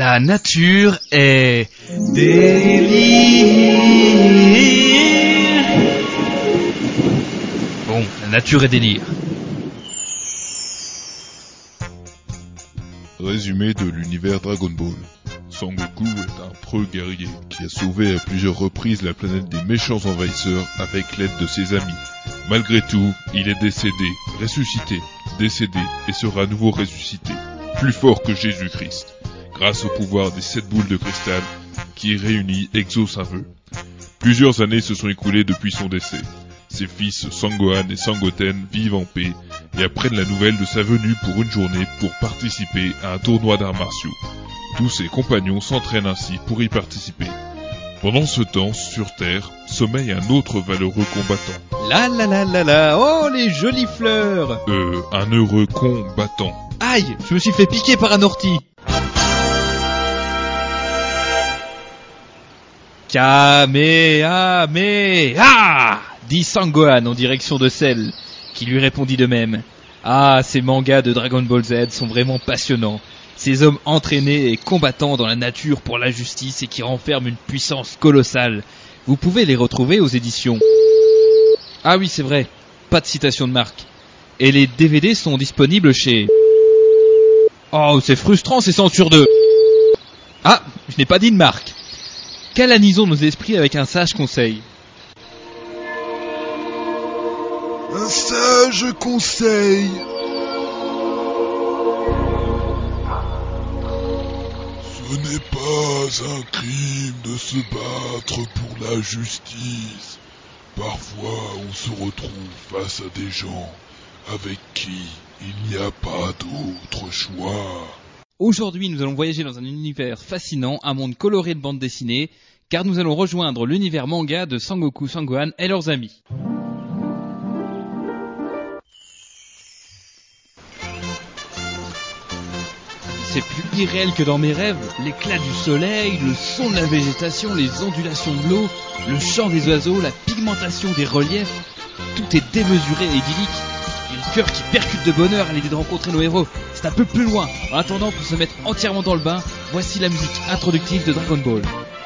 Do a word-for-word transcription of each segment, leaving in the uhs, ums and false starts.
La nature est délire. Bon, la nature est délire. Résumé de l'univers Dragon Ball. Sangoku est un preux guerrier qui a sauvé à plusieurs reprises la planète des méchants envahisseurs avec l'aide de ses amis. Malgré tout, il est décédé, ressuscité, décédé et sera à nouveau ressuscité, plus fort que Jésus-Christ, grâce au pouvoir des sept boules de cristal qui, réunies, exaucent un vœu. Plusieurs années se sont écoulées depuis son décès. Ses fils Sangohan et Sangoten vivent en paix et apprennent la nouvelle de sa venue pour une journée pour participer à un tournoi d'arts martiaux. Tous ses compagnons s'entraînent ainsi pour y participer. Pendant ce temps, sur Terre, sommeille un autre valeureux combattant. La la la la la, oh les jolies fleurs. Euh, un heureux combattant. Aïe, je me suis fait piquer par un ortie. Kamehameha, dit Sangohan en direction de Cell, qui lui répondit de même. Ah, ces mangas de Dragon Ball Z sont vraiment passionnants. Ces hommes entraînés et combattant dans la nature pour la justice et qui renferment une puissance colossale. Vous pouvez les retrouver aux éditions. Ah oui, c'est vrai, pas de citation de marque. Et les D V D sont disponibles chez... Oh, c'est frustrant ces censures de... Ah, je n'ai pas dit de marque. Calanisons nos esprits avec un sage conseil. Un sage conseil. Ce n'est pas un crime de se battre pour la justice. Parfois, on se retrouve face à des gens avec qui il n'y a pas d'autre choix. Aujourd'hui, nous allons voyager dans un univers fascinant, un monde coloré de bandes dessinées, car nous allons rejoindre l'univers manga de Sangoku, Sangohan et leurs amis. C'est plus irréel que dans mes rêves. L'éclat du soleil, le son de la végétation, les ondulations de l'eau, le chant des oiseaux, la pigmentation des reliefs, tout est démesuré et idyllique. Et le cœur qui percute de bonheur à l'idée de rencontrer nos héros. C'est un peu plus loin. En attendant, pour se mettre entièrement dans le bain, voici la musique introductive de Dragon Ball.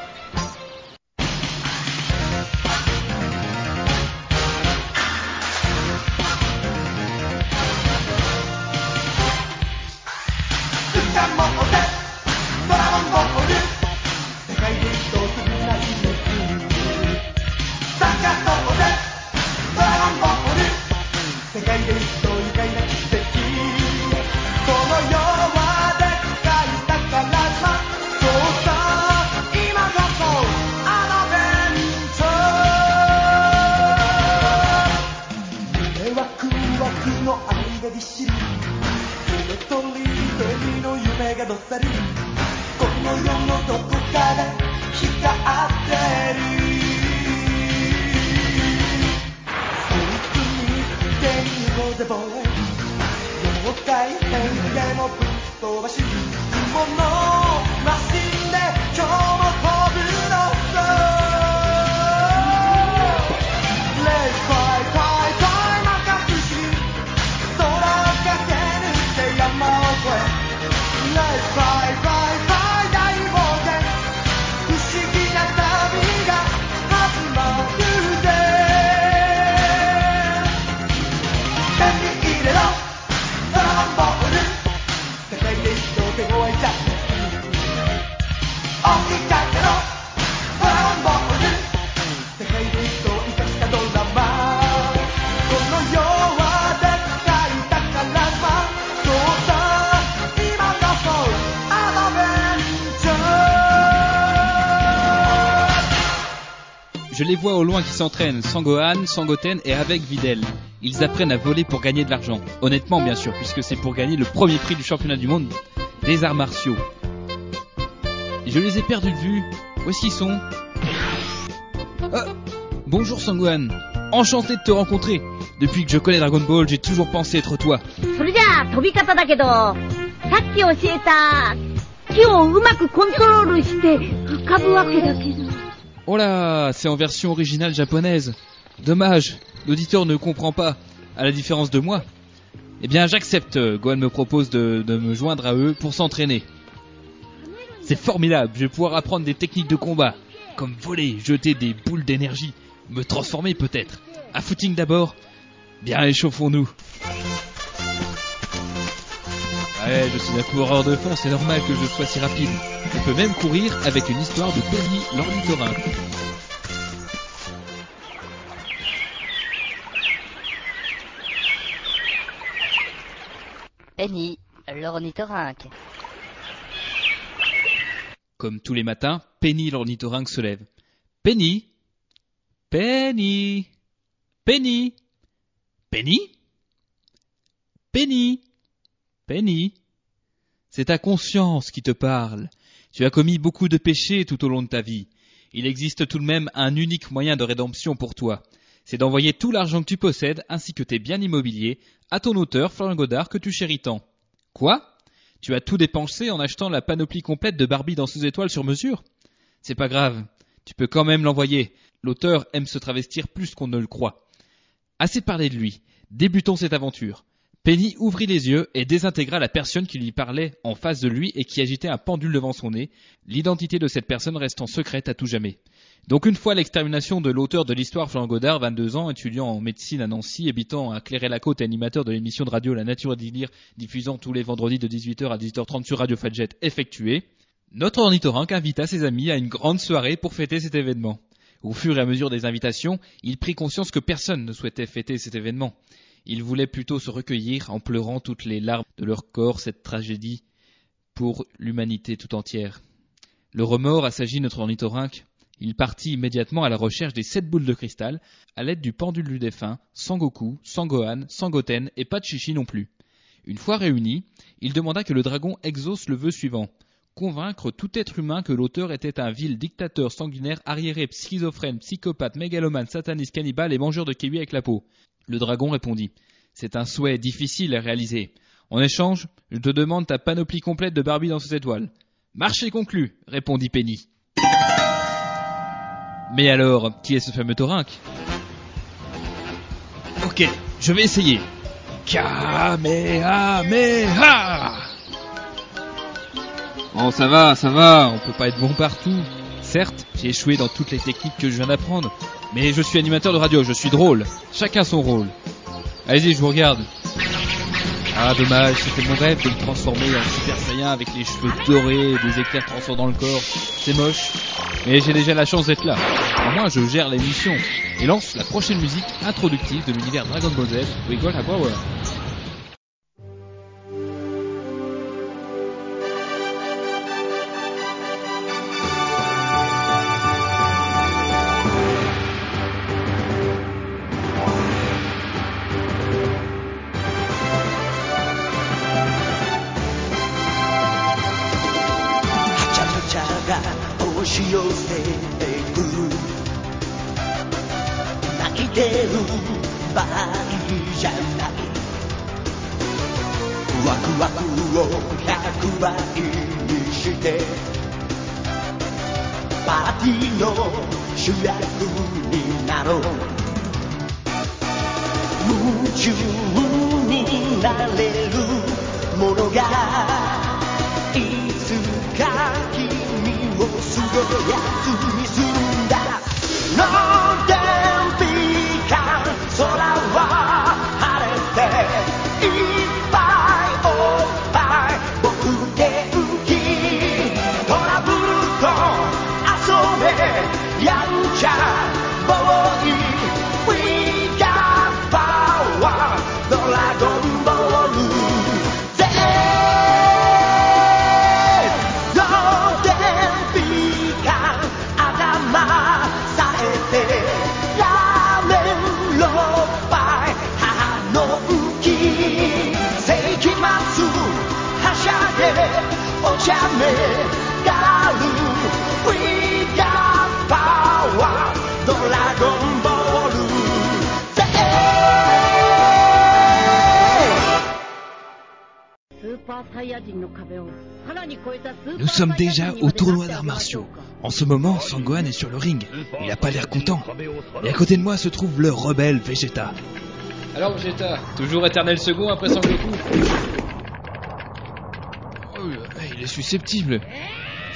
Je les vois au loin qui s'entraînent, Sangohan, Sangoten et avec Videl. Ils apprennent à voler pour gagner de l'argent. Honnêtement bien sûr, puisque c'est pour gagner le premier prix du championnat du monde des arts martiaux. Je les ai perdus de vue. Où est-ce qu'ils sont? Ah, bonjour Sangohan, enchanté de te rencontrer. Depuis que je connais Dragon Ball, j'ai toujours pensé être toi. Oh là, c'est en version originale japonaise. Dommage, l'auditeur ne comprend pas, à la différence de moi. Eh bien, j'accepte. Gohan me propose de, de me joindre à eux pour s'entraîner. C'est formidable, je vais pouvoir apprendre des techniques de combat, comme voler, jeter des boules d'énergie, me transformer peut-être. Un footing d'abord. Bien, échauffons-nous. Ouais, je suis un coureur de fond, c'est normal que je sois si rapide. On peut même courir avec une histoire de Penny l'ornithorynque. Penny l'ornithorynque. Comme tous les matins, Penny l'ornithorynque se lève. Penny Penny Penny Penny Penny Penny, c'est ta conscience qui te parle. Tu as commis beaucoup de péchés tout au long de ta vie. Il existe tout de même un unique moyen de rédemption pour toi. C'est d'envoyer tout l'argent que tu possèdes, ainsi que tes biens immobiliers, à ton auteur, Florian Godard, que tu chéris tant. Quoi ? Tu as tout dépensé en achetant la panoplie complète de Barbie dans sous étoiles sur mesure ? C'est pas grave, tu peux quand même l'envoyer. L'auteur aime se travestir plus qu'on ne le croit. Assez parlé de lui, débutons cette aventure. Penny ouvrit les yeux et désintégra la personne qui lui parlait en face de lui et qui agitait un pendule devant son nez, l'identité de cette personne restant secrète à tout jamais. Donc une fois l'extermination de l'auteur de l'histoire, Florian Godard, vingt-deux ans, étudiant en médecine à Nancy, habitant à Clairet-la-Côte et animateur de l'émission de radio La Nature et Délire, diffusant tous les vendredis de dix-huit heures à dix-huit heures trente sur Radio Fadjet, effectué, notre ornithorynque invita ses amis à une grande soirée pour fêter cet événement. Au fur et à mesure des invitations, il prit conscience que personne ne souhaitait fêter cet événement. Ils voulaient plutôt se recueillir en pleurant toutes les larmes de leur corps cette tragédie pour l'humanité tout entière. Le remords assagit notre ornithorynque. Il partit immédiatement à la recherche des sept boules de cristal, à l'aide du pendule du défunt, sans Goku, sans Gohan, sans Goten et pas de Chichi non plus. Une fois réunis, il demanda que le dragon exauce le vœu suivant. Convaincre tout être humain que l'auteur était un vil dictateur sanguinaire, arriéré, schizophrène, psychopathe, mégalomane, sataniste, cannibale et mangeur de kiwi avec la peau. Le dragon répondit « C'est un souhait difficile à réaliser. En échange, je te demande ta panoplie complète de Barbie dans ces étoiles. »« Marché conclu !» répondit Penny. Mais alors, qui est ce fameux torynque ? Ok, je vais essayer. Kamehameha ! Oh, ça va, ça va, on peut pas être bon partout. Certes, j'ai échoué dans toutes les techniques que je viens d'apprendre, mais je suis animateur de radio, je suis drôle. Chacun son rôle. Allez-y, je vous regarde. Ah, dommage, c'était mon rêve de me transformer en Super Saiyan avec les cheveux dorés et des éclairs transcendant le corps. C'est moche, mais j'ai déjà la chance d'être là. Au moins, je gère l'émission et lance la prochaine musique introductive de l'univers Dragon Ball Z, We Got a Power. Nous sommes déjà au tournoi d'arts martiaux. En ce moment, Sangohan est sur le ring. Il a pas l'air content. Et à côté de moi se trouve le rebelle Vegeta. Alors Vegeta, toujours éternel second après Sangoku. Oh, il est susceptible.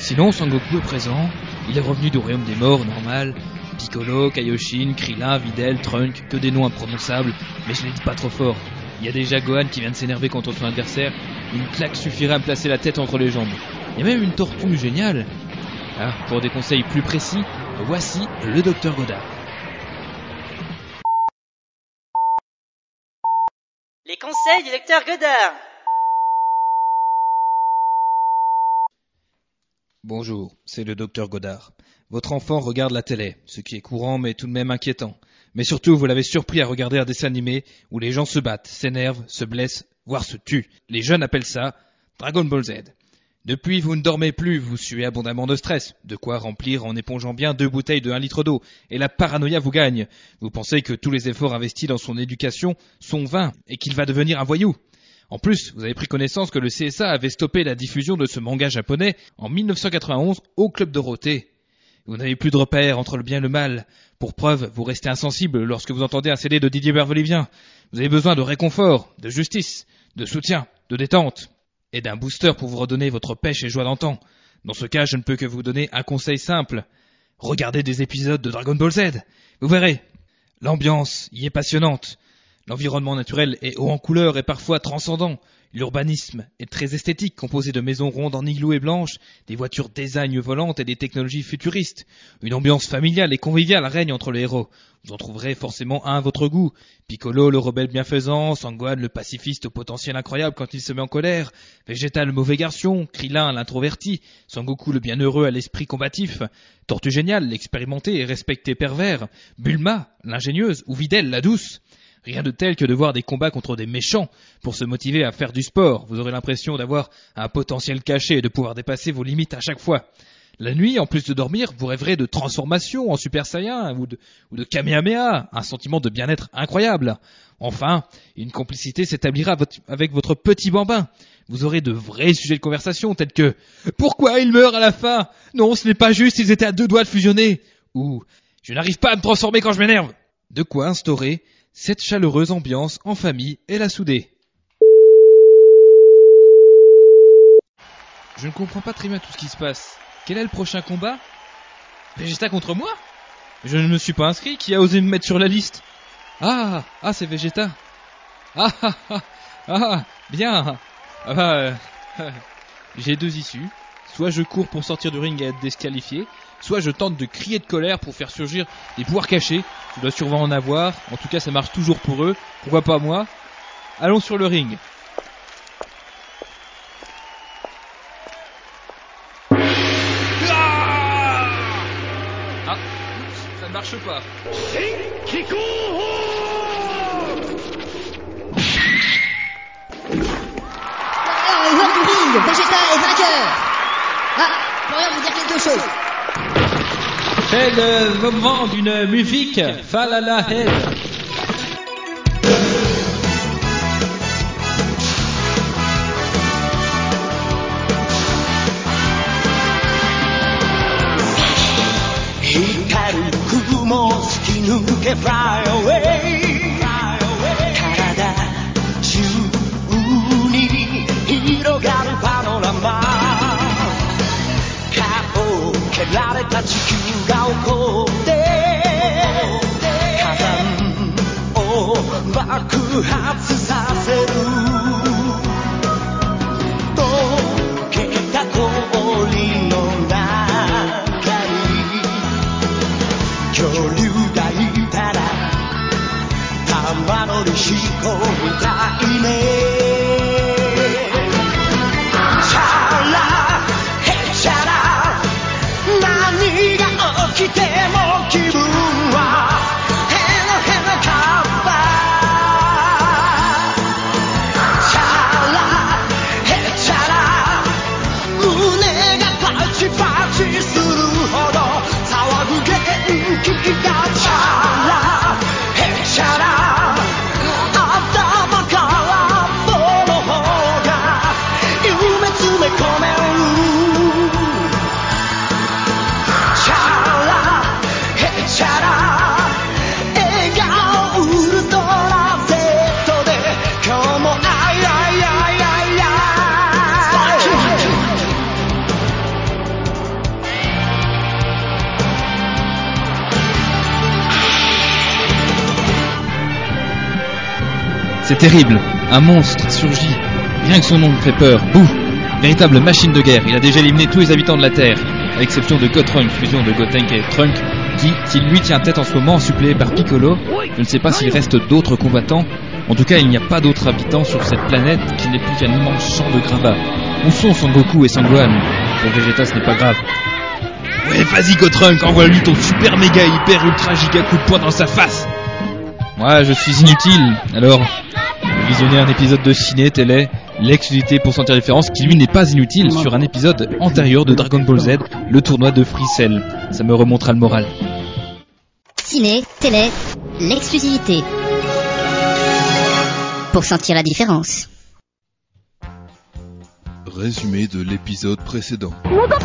Sinon, Sangoku est présent, il est revenu du royaume des morts, normal. Piccolo, Kaioshin, Krillin, Videl, Trunk, que des noms imprononçables, mais je les dis pas trop fort. Il y a déjà Gohan qui vient de s'énerver contre son adversaire, une claque suffirait à me placer la tête entre les jambes. Il y a même une tortue géniale. Ah, pour des conseils plus précis, voici le docteur Godard. Les conseils du docteur Godard. Bonjour, c'est le docteur Godard. Votre enfant regarde la télé, ce qui est courant mais tout de même inquiétant. Mais surtout, vous l'avez surpris à regarder un dessin animé où les gens se battent, s'énervent, se blessent, voire se tuent. Les jeunes appellent ça Dragon Ball Z. Depuis, vous ne dormez plus, vous suez abondamment de stress, de quoi remplir en épongeant bien deux bouteilles de un litre d'eau, et la paranoïa vous gagne. Vous pensez que tous les efforts investis dans son éducation sont vains, et qu'il va devenir un voyou. En plus, vous avez pris connaissance que le C S A avait stoppé la diffusion de ce manga japonais en mille neuf cent quatre-vingt-onze au Club Dorothée. Vous n'avez plus de repères entre le bien et le mal. Pour preuve, vous restez insensible lorsque vous entendez un C D de Didier Bervelivien. Vous avez besoin de réconfort, de justice, de soutien, de détente, et d'un booster pour vous redonner votre pêche et joie d'antan. Dans ce cas, je ne peux que vous donner un conseil simple. Regardez des épisodes de Dragon Ball Z. Vous verrez, l'ambiance y est passionnante. L'environnement naturel est haut en couleurs et parfois transcendant. L'urbanisme est très esthétique, composé de maisons rondes en igloo et blanches, des voitures design volantes et des technologies futuristes. Une ambiance familiale et conviviale règne entre les héros. Vous en trouverez forcément un à votre goût. Piccolo, le rebelle bienfaisant, Sangohan, le pacifiste au potentiel incroyable quand il se met en colère, Vegeta, le mauvais garçon, Krillin, l'introverti, Sangoku, le bienheureux à l'esprit combatif, Tortue Géniale, l'expérimenté et respecté pervers, Bulma, l'ingénieuse, ou Videl, la douce. Rien de tel que de voir des combats contre des méchants pour se motiver à faire du sport. Vous aurez l'impression d'avoir un potentiel caché et de pouvoir dépasser vos limites à chaque fois. La nuit, en plus de dormir, vous rêverez de transformation en Super Saiyan ou de, ou de Kamehameha, un sentiment de bien-être incroyable. Enfin, une complicité s'établira avec votre petit bambin. Vous aurez de vrais sujets de conversation tels que « Pourquoi il meurt à la fin ? Non, ce n'est pas juste, ils étaient à deux doigts de fusionner » ou « Je n'arrive pas à me transformer quand je m'énerve » De quoi instaurer cette chaleureuse ambiance en famille et la souder. Je ne comprends pas très bien tout ce qui se passe. Quel est le prochain combat ? Vegeta contre moi ? Je ne me suis pas inscrit, qui a osé me mettre sur la liste ? Ah, ah, c'est Vegeta. Ah, ah, ah, ah, bien. Ah, bah, euh, j'ai deux issues. Soit je cours pour sortir du ring et être disqualifié, soit je tente de crier de colère pour faire surgir des pouvoirs cachés. Je dois sûrement en avoir, en tout cas ça marche toujours pour eux, pourquoi pas moi. Allons sur le ring. Ah, ça ne marche pas. Alors, le joueur du ring, Vegeta est vainqueur. Ah, Florian veut dire quelque chose. C'est le moment d'une musique Falala Head. Hikaru kumo tsukinuke fly away. Karada juu ni hirogaru panorama. 蹴られた地球が起こって火山を爆発させる溶けた氷の中に恐竜がいたら玉乗りしこみたいね来ても気分はヘナヘナカッパチャラヘチャラ胸がパチパチするほど騒ぐ元気がチャラヘチャラ頭 C'est terrible. Un monstre surgit. Rien que son nom me fait peur. Bouh. Véritable machine de guerre. Il a déjà éliminé tous les habitants de la Terre, à l'exception de Gotrunk, fusion de Gotenk et Trunk, qui, qui lui tient tête en ce moment, suppléé par Piccolo. Je ne sais pas s'il reste d'autres combattants. En tout cas, il n'y a pas d'autres habitants sur cette planète qui n'est plus qu'un immense champ de gravats. Où sont Sangoku et Sangohan? Pour Vegeta, ce n'est pas grave. Ouais, vas-y Gotrunk, envoie-lui ton super méga hyper ultra giga coup de poing dans sa face. Moi, je suis inutile. Alors, visionner un épisode de ciné, télé, l'exclusivité pour sentir la différence, qui lui n'est pas inutile, sur un épisode antérieur de Dragon Ball Z, le tournoi de Free Cell. Ça me remontera le moral. Ciné, télé, l'exclusivité. Pour sentir la différence. Résumé de l'épisode précédent.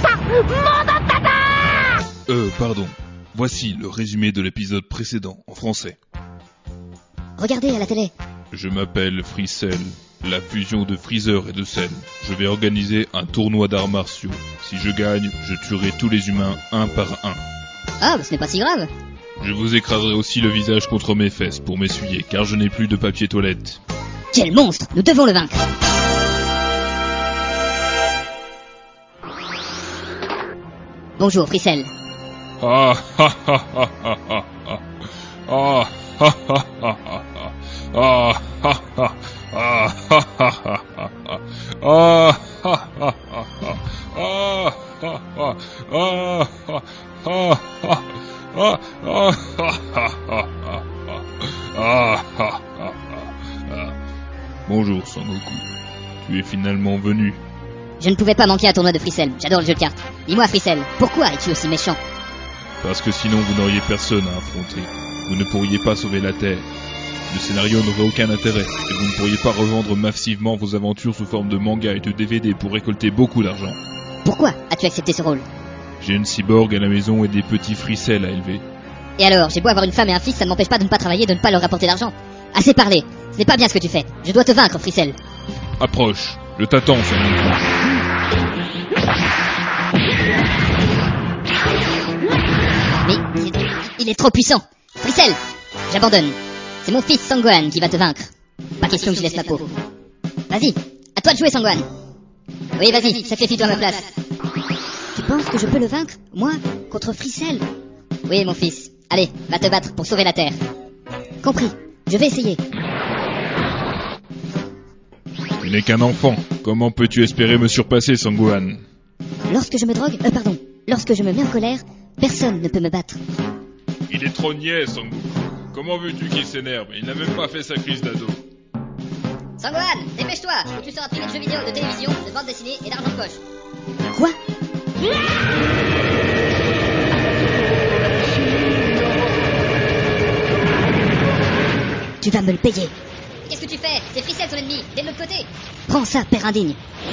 Euh, pardon. Voici le résumé de l'épisode précédent, en français. Regardez à la télé. Je m'appelle Free Cell, la fusion de Freezer et de Cell. Je vais organiser un tournoi d'arts martiaux. Si je gagne, je tuerai tous les humains un par un. Ah, bah ce n'est pas si grave. Je vous écraserai aussi le visage contre mes fesses pour m'essuyer, car je n'ai plus de papier toilette. Quel monstre! Nous devons le vaincre. Bonjour, Free Cell. Ah ha ha ha ha ha ha. Ah ha ha ha ha. Ah ha ha. Ah ha ha ha ha. Ah ha ha ha ha. Ah ha ha. Ah ha ha ha. Ah ha ha ha ha. Ah ha ha ha. Bonjour Sangoku. Tu es finalement venu. Je ne pouvais pas manquer un tournoi de Free Cell. J'adore le jeu de cartes. Dis-moi, Free Cell, pourquoi es-tu aussi méchant? Parce que sinon vous n'auriez personne à affronter. Vous ne pourriez pas sauver la Terre. Le scénario n'aurait aucun intérêt, et vous ne pourriez pas revendre massivement vos aventures sous forme de manga et de D V D pour récolter beaucoup d'argent. Pourquoi as-tu accepté ce rôle? J'ai une cyborg à la maison et des petits Free Cell à élever. Et alors, j'ai beau avoir une femme et un fils, ça ne m'empêche pas de ne pas travailler et de ne pas leur rapporter d'argent. Assez parlé. Ce n'est pas bien ce que tu fais. Je dois te vaincre, Free Cell. Approche. Je t'attends, Sangoku. Mais il est, il est trop puissant. Free Cell, j'abandonne. C'est mon fils Sangohan qui va te vaincre. Pas question que je laisse ma peau. Vas-y, à toi de jouer, Sangohan. Oui, vas-y, sacrifie-toi à ma place. Tu penses que je peux le vaincre, moi, contre Free Cell? Oui, mon fils. Allez, va te battre pour sauver la Terre. Compris, je vais essayer. Tu n'es qu'un enfant. Comment peux-tu espérer me surpasser, Sangohan? Lorsque je me drogue, euh, pardon, lorsque je me mets en colère, personne ne peut me battre. Il est trop niais, Sangoku. Comment veux-tu qu'il s'énerve? Il n'a même pas fait sa crise d'ado. Sangohan, dépêche-toi, ou tu seras privé de jeux vidéo, de télévision, de bande dessinée et d'argent de poche. Quoi? Tu vas me le payer. Qu'est-ce que tu fais? C'est Free Cell ton ennemi, dès de l'autre côté. Prends ça, père indigne.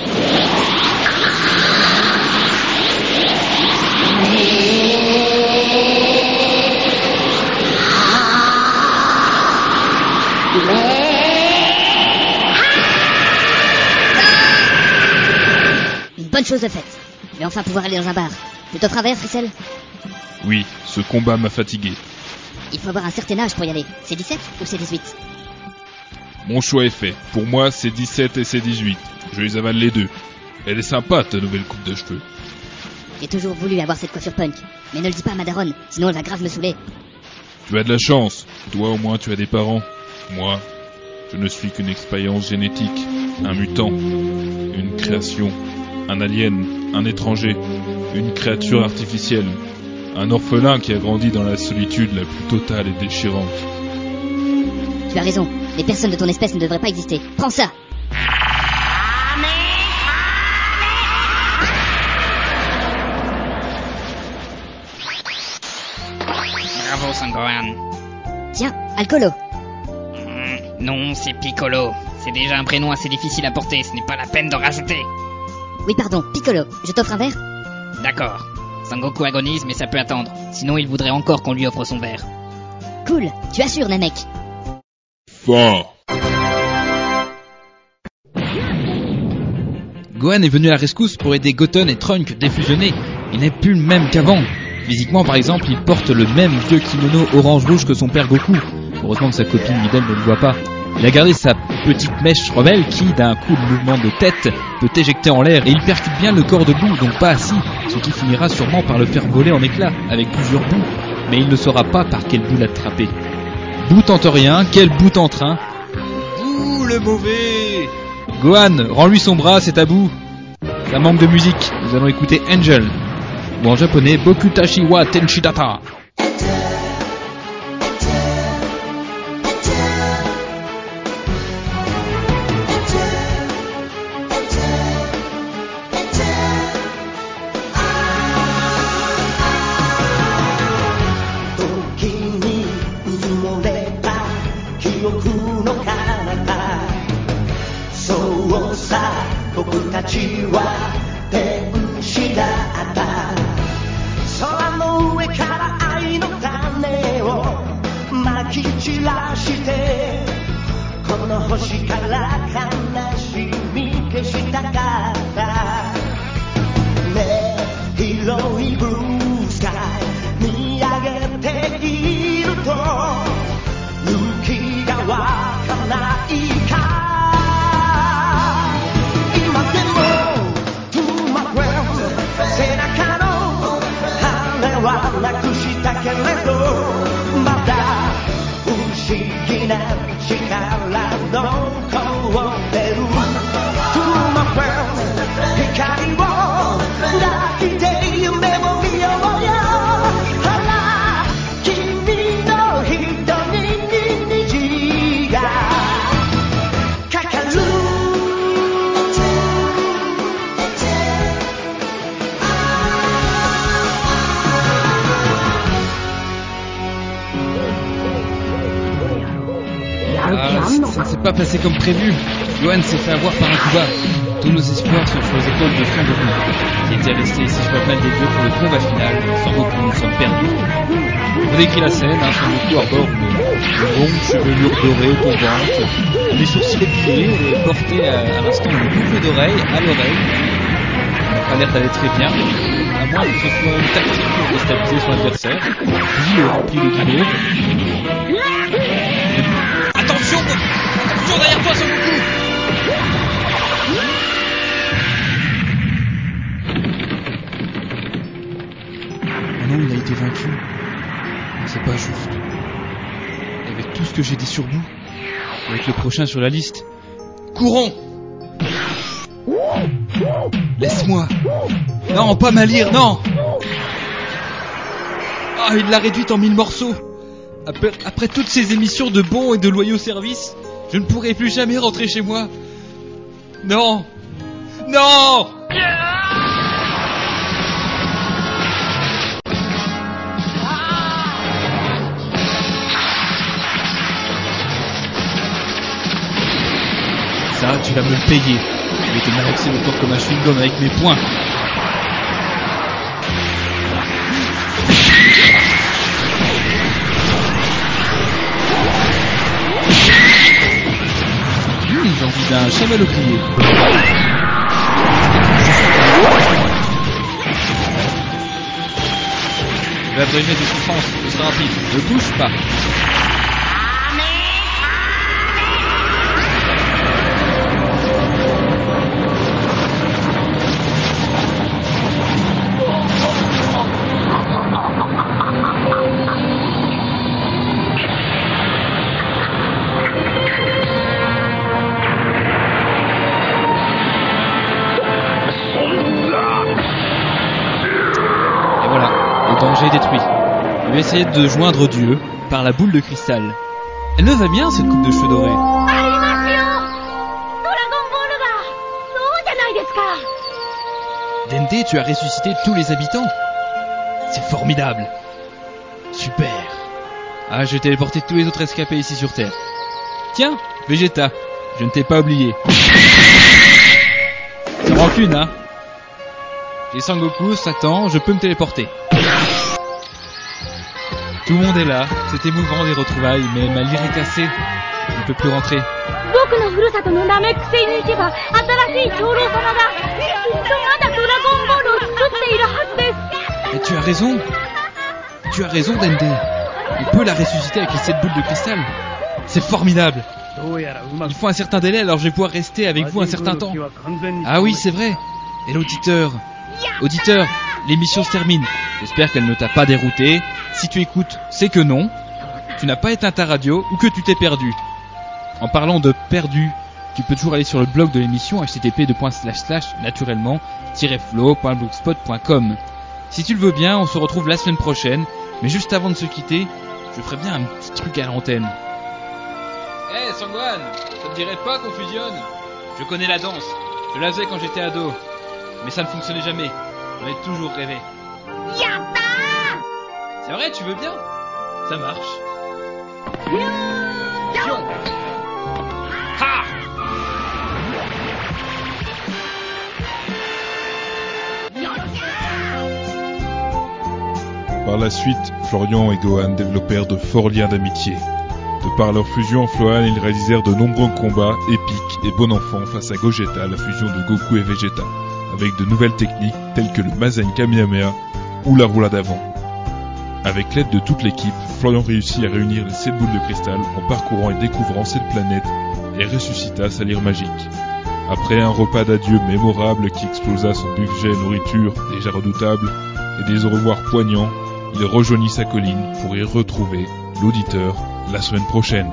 Une bonne chose de faite. Je vais enfin pouvoir aller dans un bar. Je t'offre un verre, Free Cell? Oui, ce combat m'a fatigué. Il faut avoir un certain âge pour y aller. C'est dix-sept ou c'est dix-huit? Mon choix est fait. Pour moi, c'est dix-sept et c'est dix-huit. Je les avale les deux. Elle est sympa, ta nouvelle coupe de cheveux. J'ai toujours voulu avoir cette coiffure punk. Mais ne le dis pas à ma daronne, sinon elle va grave me saouler. Tu as de la chance. Toi, au moins, tu as des parents. Moi, je ne suis qu'une expérience génétique. Un mutant. Une création. Un alien. Un étranger. Une créature artificielle. Un orphelin qui a grandi dans la solitude la plus totale et déchirante. Tu as raison. Les personnes de ton espèce ne devraient pas exister. Prends ça! Bravo, Sangohan. Tiens, Alcolo. Hmm, non, c'est Piccolo. C'est déjà un prénom assez difficile à porter, ce n'est pas la peine d'en rajouter. Oui, pardon, Piccolo. Je t'offre un verre? D'accord. Sangoku agonise, mais ça peut attendre. Sinon, il voudrait encore qu'on lui offre son verre. Cool. Tu assures, Namek. Fin. Gohan est venu à la rescousse pour aider Goten et Trunk défusionnés. Il n'est plus le même qu'avant. Physiquement, par exemple, il porte le même vieux kimono orange-rouge que son père Goku. Heureusement que sa copine Videl ne le voit pas. Il a gardé sa petite mèche rebelle qui, d'un coup de mouvement de tête, peut éjecter en l'air et il percute bien le corps de Boo, donc pas assis, ce qui finira sûrement par le faire voler en éclats avec plusieurs bouts, mais il ne saura pas par quel bout l'attraper. Boo tente rien, quel bout en train. Boo le mauvais. Gohan, rends-lui son bras, c'est à Boo. Ça manque de musique, nous allons écouter Angel, ou en japonais Bokutashi wa Tenshidata. Ça ne s'est pas passé comme prévu. Gohan s'est fait avoir par un coup bas. Tous nos espoirs sont sur les épaules de Son Goku, qui était resté, si je vois mal des dieux, pour le combat final. Son Goku, nous sommes perdus. On décrit la scène, hein, Son Goku arbore une longue chevelure dorée tombante, les sourcils épilés et porté à, à l'instant une boucle d'oreille à l'oreille. Il n'a pas l'air d'aller très bien, à moins que ce soit une tactique pour déstabiliser son adversaire. Puis il remplit le guidon. Attention, attention derrière toi, Son Goku. Oh non, il a été vaincu. C'est pas juste. Avec tout ce que j'ai dit sur vous, avec le prochain sur la liste, courons. Laisse-moi. Non, pas ma lyre, non. Ah, il l'a réduite en mille morceaux. Après, après toutes ces émissions de bons et de loyaux services, je ne pourrai plus jamais rentrer chez moi. Non. Non. Ça, tu vas me le payer. Je vais te malaxer le corps comme un chewing-gum avec mes poings. Mmh, j'ai envie d'un chamallow plié. Je vais abréger tes souffrances, ce sera rapide. Ne bouge pas. Danger détruit. Je vais essayer de joindre Dieu par la boule de cristal. Elle me va bien cette coupe de cheveux dorés. Dende, tu as ressuscité tous les habitants. C'est formidable. Super. Ah, je vais téléporter tous les autres escapés ici sur Terre. Tiens, Vegeta, je ne t'ai pas oublié. C'est rancune, hein. J'ai Sangoku, Satan, je peux me téléporter. Tout le monde est là, c'est émouvant les retrouvailles, mais ma lyre est cassée. Je ne peux plus rentrer. Mais tu as raison. Tu as raison, Dende. On peut la ressusciter avec les sept boules de cristal. C'est formidable. Il faut un certain délai, alors je vais pouvoir rester avec vous un certain temps. Ah oui, c'est vrai. Et l'auditeur Auditeur, l'émission se termine. J'espère qu'elle ne t'a pas dérouté. Si tu écoutes, c'est que non. Tu n'as pas éteint ta radio ou que tu t'es perdu. En parlant de perdu, tu peux toujours aller sur le blog de l'émission h t t p naturellement flow point blogspot point com. Si tu le veux bien, on se retrouve la semaine prochaine. Mais juste avant de se quitter, je ferai bien un petit truc à l'antenne. Eh hey, Sangwan, ça te dirait pas qu'on fusionne? Je connais la danse, je la faisais quand j'étais ado. Mais ça ne fonctionnait jamais, j'en ai toujours rêvé. C'est vrai, tu veux bien? Ça marche. Pion. Ha! Par la suite, Florian et Gohan développèrent de forts liens d'amitié. De par leur fusion, Flohan et ils réalisèrent de nombreux combats épiques et bon enfant face à Gogeta, la fusion de Goku et Vegeta, avec de nouvelles techniques telles que le Mazen Kamehameha ou la roulade avant. Avec l'aide de toute l'équipe, Florian réussit à réunir les sept boules de cristal en parcourant et découvrant sept planètes et ressuscita sa lyre magique. Après un repas d'adieu mémorable qui explosa son budget nourriture déjà redoutable et des au revoir poignants, il rejoignit sa colline pour y retrouver l'auditeur la semaine prochaine.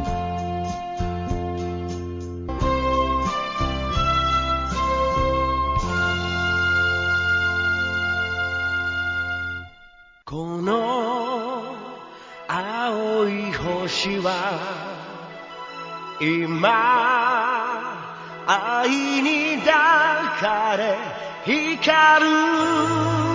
Ima, ai ni dakare hikaru